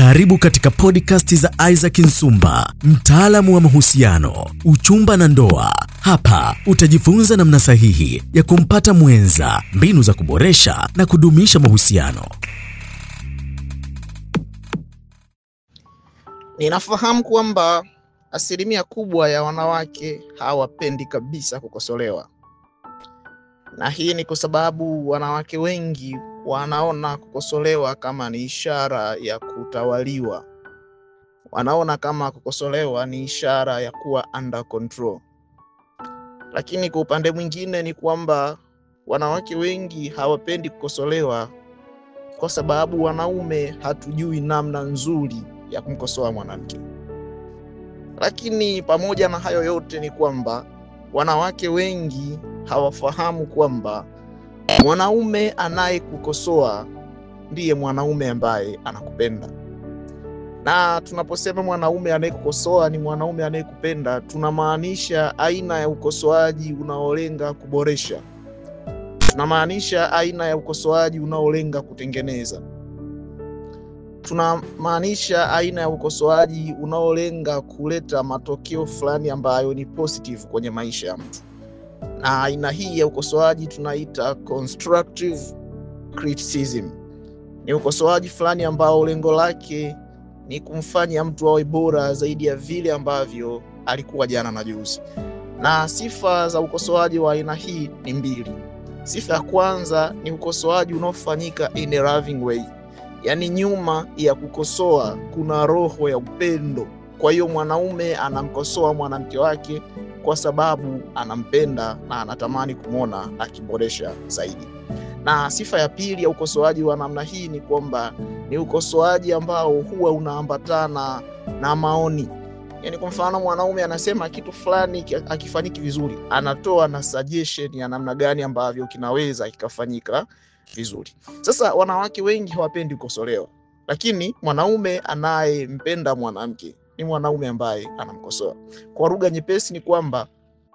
Karibu katika podcast za Isaac Nsumba, mtaalamu wa mahusiano, uchumba na ndoa. Hapa utajifunza namna sahihi ya kumpata mwenza, mbinu za kuboresha na kudumisha mahusiano. Ninafahamu kwamba asilimia kubwa ya wanawake hawapendi kabisa kukosolewa. Na hii ni kwa sababu wanawake wengi wanaona kukosolewa kama ni ishara ya kutawaliwa. Wanaona kama kukosolewa ni ishara ya kuwa under control. Lakini kwa upande mwingine ni kwamba wanawake wengi hawapendi kukosolewa kwa sababu wanaume hatujui namna nzuri ya kumkosoa mwanamke. Lakini pamoja na hayo yote ni kwamba wanawake wengi hawafahamu kwamba mwanaume anayekukosoa ndiye mwanaume ambaye anakupenda. Na tunaposema mwanaume anayekukosoa ni mwanaume anayekupenda, tunamaanisha aina ya ukosoaji unaolenga kuboresha. Tunamaanisha aina ya ukosoaji unaolenga kutengeneza. Tunamaanisha aina ya ukosoaji unaolenga kuleta matokeo fulani ambayo ni positive kwenye maisha ya mtu. Na aina hii ya ukosoaji tunaita constructive criticism. Ni ukosoaji fulani ambao lengo lake ni kumfanya mtu awe bora zaidi ya vile ambavyo alikuwa jana na juzi. Na sifa za ukosoaji wa aina hii ni mbili. Sifa ya kwanza ni ukosoaji unaofanyika in a loving way. Yaani nyuma ya kukosoa kuna roho ya upendo. Kwa hiyo mwanaume anamkosoa mwanamke wake kwa sababu anampenda na anatamani kumwona akiboresha zaidi. Na sifa ya pili ya ukosoaji wa namna hii ni kwamba ni ukosoaji ambao huwa unaambatana na maoni. Yaani kwa mfano mwanaume anasema kitu fulani akifanyiki vizuri, anatoa na suggestion ya namna gani ambavyo kinaweza kikafanyika vizuri. Sasa wanawake wengi hawapendi kukosolewa, lakini mwanaume anayempenda mwanamke ni mwanaume ambaye anamkosoa. Kwa lugha nyepesi ni kwamba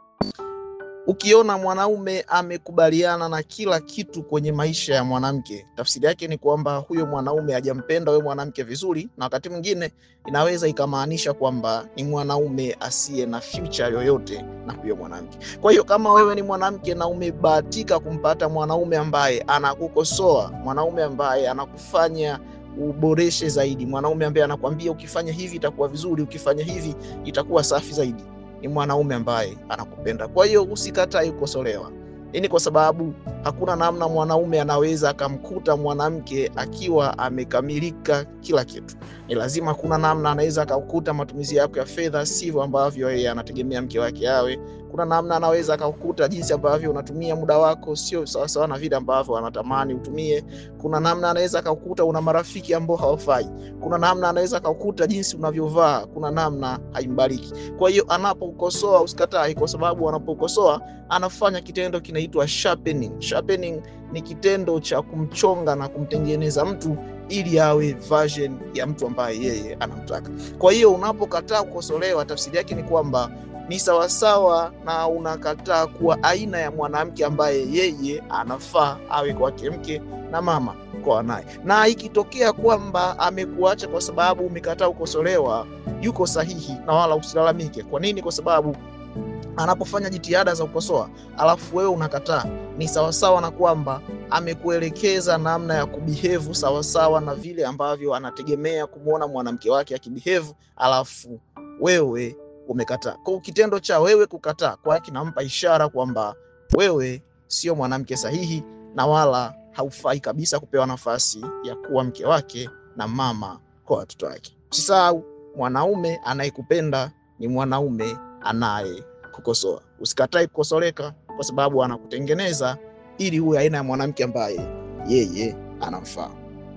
ukiona mwanaume amekubaliana na kila kitu kwenye maisha ya mwanamke, tafsiri yake ni kwamba huyo mwanaume hajampenda wewe mwanamke vizuri, na wakati mwingine inaweza ikamaanisha kwamba ni mwanaume asiye na future yoyote na huyo mwanamke. Kwa hiyo kama wewe ni mwanamke na umebahatika kumpata mwanaume ambaye anakukosoa, mwanaume ambaye anakufanya uboreshe zaidi, mwanaume ambaye anakuambia ukifanya hivi itakuwa vizuri, ukifanya hivi itakuwa safi zaidi, ni mwanaume ambaye anakupenda. Kwa hiyo usikatae kukosolewa. Hii ni kwa sababu hakuna namna mwanaume anaweza akamkuta mwanamke akiwa amekamilika kila kitu. Ni lazima kuna namna anaweza akakuta matumizi yako ya fedha sivyo ambavyo yeye anategemea mke wake awe. Kuna namna anaweza akakuta jinsi ambavyo unatumia muda wako sio sawa sawa na vile ambavyo anatamani utumie. Kuna namna anaweza akakuta una marafiki ambao hawafai. Kuna namna anaweza akakuta jinsi unavyovaa, kuna namna haimbariki. Kwa hiyo anapokukosoa usikatae, kwa sababu anapokukosoa anafanya kitendo kinaitwa sharpening. Sharpening ni kitendo cha kumchonga na kumtengeneza mtu ili awe version ya mtu ambaye yeye anamtaka. Kwa hiyo unapokataa kukosolewa, tafsiri yake ni kwamba ni sawasawa na unakataa kuwa aina ya mwanamke ambaye yeye anafaa awe kwake mke na mama kwa wanae. Na ikitokea kwamba amekuacha kwa sababu umekataa kukosolewa, yuko sahihi na wala usilalamike. Kwa nini? Kwa sababu anapofanya jitihada za kukosoa alafu wewe unakataa, ni sawasawa na kwamba amekuelekeza namna ya kubehave sawasawa na vile ambavyo anategemea kumuona mwanamke wake akibehave, alafu wewe umekataa. Kwa kitendo cha wewe kukataa kwa kinampa ishara kwamba wewe sio mwanamke sahihi na wala haufai kabisa kupewa nafasi ya kuwa mke wake na mama kwa watoto wake. Usisahau, mwanaume anayekupenda ni mwanaume anayekukosoa. Usikatae kukosoleka kwa sababu anakutengeneza ili uwe aina ya mwanamke ambaye yeye anamfaa.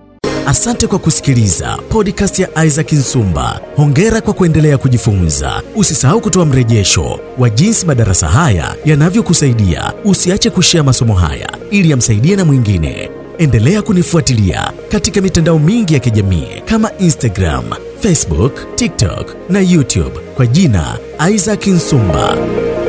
Asante kwa kusikiliza podcast ya Isaac Nsumba. Hongera kwa kuendelea kujifunza. Usisahau kutoa mrejesho wa jinsi madarasa haya yanavyokusaidia. Usiache kushare masomo haya ili yamsaidie na mwingine. Endelea kunifuatilia katika mitandao mingi ya kijamii kama Instagram, Facebook, TikTok na YouTube kwa jina Isaac Nsumba.